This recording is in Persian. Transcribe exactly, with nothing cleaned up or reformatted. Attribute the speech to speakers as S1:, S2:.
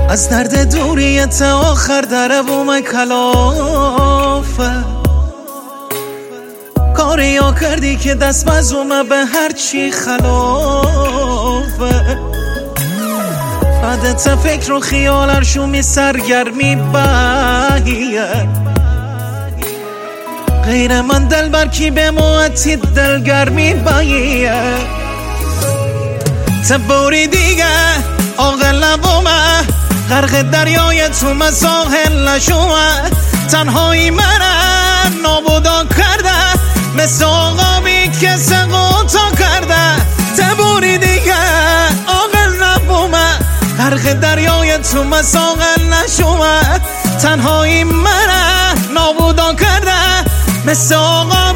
S1: از درد دوریت آخر در بوم کلافه کاری ها کردی که دست مزومه به هر چی خلافه بعدت فکر و خیال هرشومی سرگرمی بایه غیر من دل بر کی به موتی دلگرمی بایه تبوری دیگه آقل نبومه غرق دریای تو من ساحل نشومه تنهایی من نابودا کرده مثل آقابی که سقوطا کرده تبوری دیگه آقل نبومه غرق دریای تو من ساحل نشومه تنهایی من نابودا کرده مثل آقا